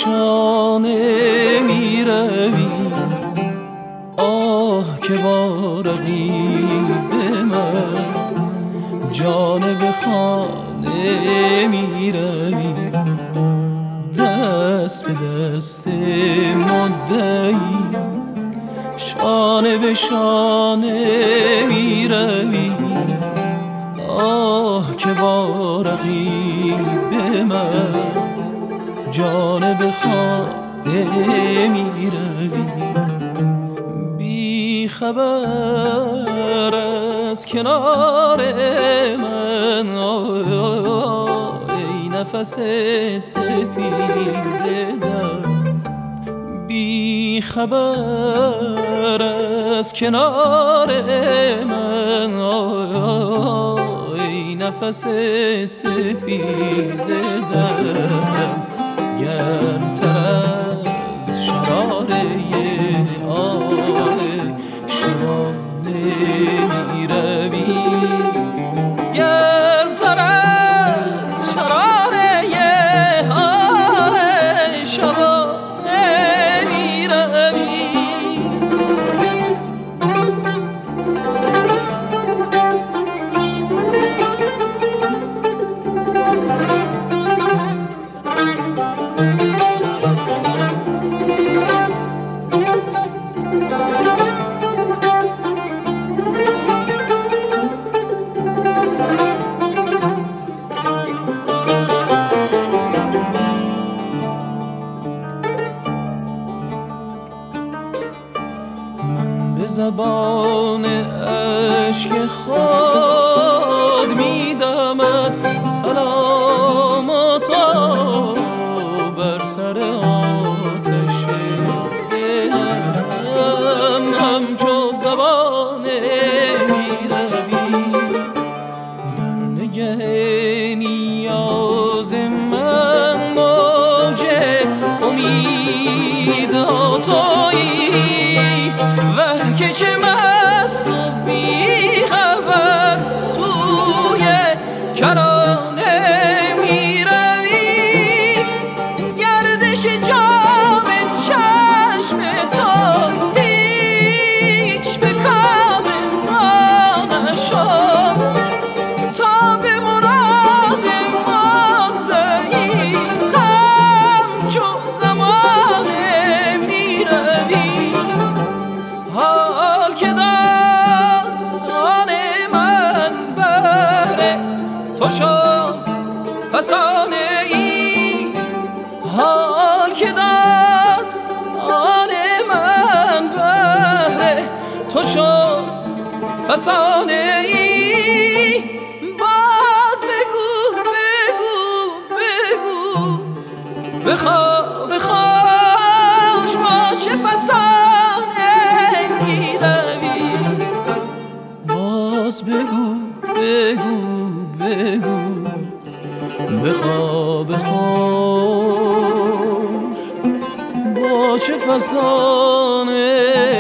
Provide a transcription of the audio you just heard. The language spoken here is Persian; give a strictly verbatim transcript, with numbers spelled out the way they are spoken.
شانه می روی، آه که با رقیب من جانب خانه می روی. دست به دست مدعی شانه به شانه می روی، آه که با رقیب من جانب خانه می روی. بی خبر از کنار من ای نفس سپید دل، بی خبر از کنار من ای نفس سپید دل، گرمتر از شراره آه شبانه می روی، گرمتر از شراره آه شبانه می روی. زبان عشق خود میدمد سلامتا بر سر آتش دلم، همچو زبانه میروی در نگه نیاز من، موج امید تویی وه که چه مست و بی خبر سوی کرانه می روی، گردش جام چشم تو هیچ به کام ما نشد، تا به مراد مدعی همچو زمانه می روی. حال که دستان من بهر تو شد فسانه ای، حال که دستان من بهر تو شد فسانه ای. باز بگو بگو بگو بخواه بخواش با چه فسانه می روی، باز بگو بگو بگو بخواه بخواش با چه فسانه